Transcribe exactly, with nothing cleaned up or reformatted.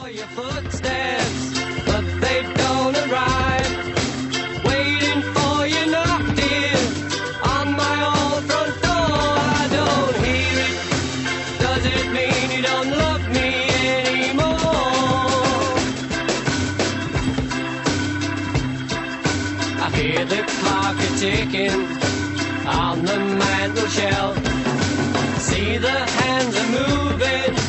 your footsteps, but they don't arrive. Waiting for you knock, dear, on my old front door. I don't hear it. Does it mean you don't love me anymore? I hear the clock a ticking on the mantel shelf. See the hands are moving